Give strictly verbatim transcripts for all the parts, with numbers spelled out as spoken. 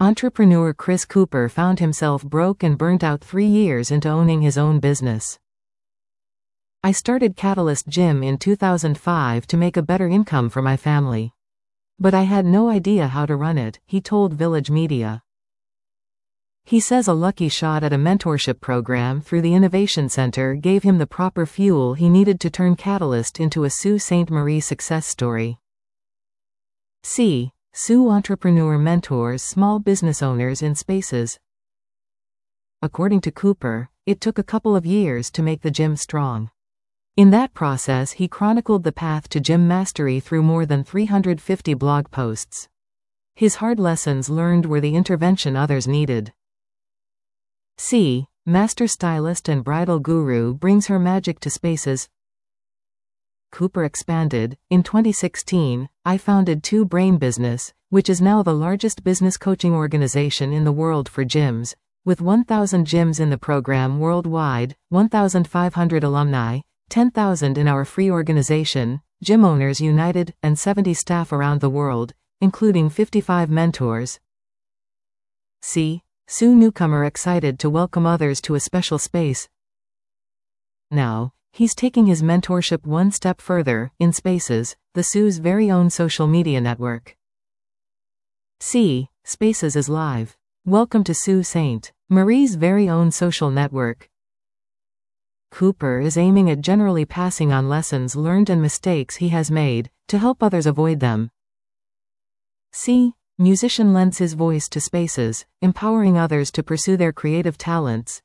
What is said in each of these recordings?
Entrepreneur Chris Cooper found himself broke and burnt out three years into owning his own business. I started Catalyst Gym in two thousand five to make a better income for my family. But I had no idea how to run it, he told Village Media. He says a lucky shot at a mentorship program through the Innovation Center gave him the proper fuel he needed to turn Catalyst into a Sault Ste. Marie success story. C. Sault Entrepreneur mentors small business owners in spaces. According to Cooper, it took a couple of years to make the gym strong. In that process, he chronicled the path to gym mastery through more than three hundred fifty blog posts. His hard lessons learned were the intervention others needed. C. Master stylist and bridal guru brings her magic to spaces. Cooper expanded. In twenty sixteen, I founded Two Brain Business, which is now the largest business coaching organization in the world for gyms, with one thousand gyms in the program worldwide, one thousand five hundred alumni, ten thousand in our free organization, Gym Owners United, and seventy staff around the world, including fifty-five mentors. C. Sault newcomer excited to welcome others to a special space. Now, he's taking his mentorship one step further, in Spaces, the Sault's very own social media network. C. Spaces is live. Welcome to Sault Ste. Marie's very own social network. Cooper is aiming at generally passing on lessons learned and mistakes he has made, to help others avoid them. C. Musician lends his voice to Spaces, empowering others to pursue their creative talents.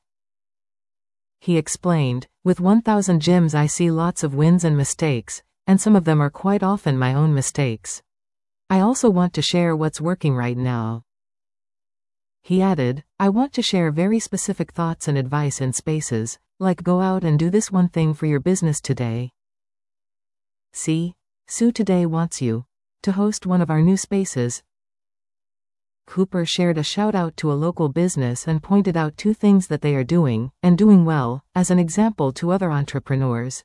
He explained, with one thousand gyms I see lots of wins and mistakes, and some of them are quite often my own mistakes. I also want to share what's working right now. He added, I want to share very specific thoughts and advice in Spaces, like go out and do this one thing for your business today. C. Sault today wants you to host one of our new spaces. Cooper shared a shout-out to a local business and pointed out two things that they are doing, and doing well, as an example to other entrepreneurs.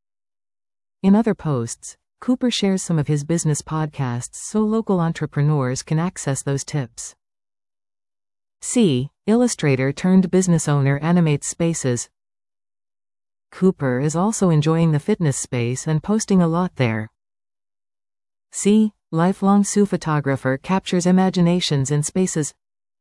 In other posts, Cooper shares some of his business podcasts so local entrepreneurs can access those tips. C. Illustrator turned business owner animates Spaces. Cooper is also enjoying the fitness space and posting a lot there. C. Lifelong Sault photographer captures imaginations in Spaces.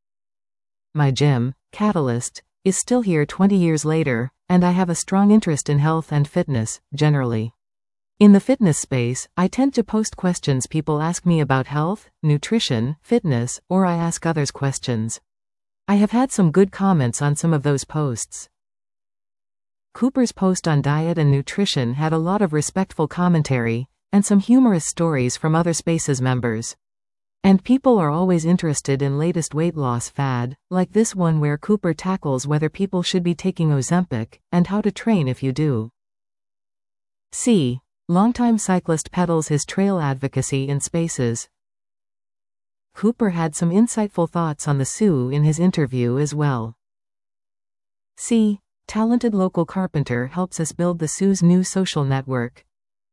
My gym, Catalyst, is still here twenty years later, and I have a strong interest in health and fitness, generally. In the fitness space, I tend to post questions people ask me about health, nutrition, fitness, or I ask others questions. I have had some good comments on some of those posts. Cooper's post on diet and nutrition had a lot of respectful commentary, and some humorous stories from other Spaces members. And people are always interested in latest weight loss fad, like this one where Cooper tackles whether people should be taking Ozempic, and how to train if you do. C. Longtime cyclist peddles his trail advocacy in Spaces. Cooper had some insightful thoughts on the Sault in his interview as well. C. Talented local carpenter helps us build the Sault's new social network.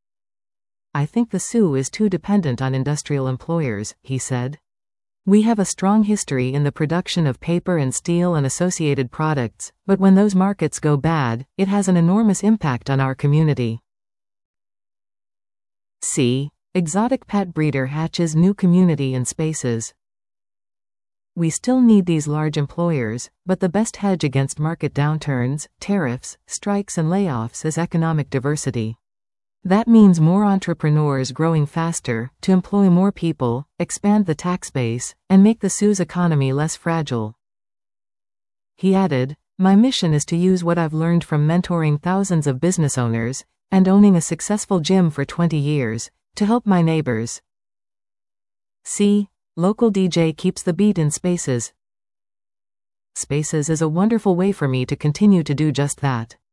I think the Sault is too dependent on industrial employers, he said. We have a strong history in the production of paper and steel and associated products, but when those markets go bad, it has an enormous impact on our community. C. Exotic pet breeder hatches new community in Spaces. We still need these large employers, but the best hedge against market downturns, tariffs, strikes and layoffs is economic diversity. That means more entrepreneurs growing faster, to employ more people, expand the tax base, and make the Sault's economy less fragile. He added, my mission is to use what I've learned from mentoring thousands of business owners, and owning a successful gym for twenty years, to help my neighbors. C. Local D J keeps the beat in Spaces. Spaces is a wonderful way for me to continue to do just that.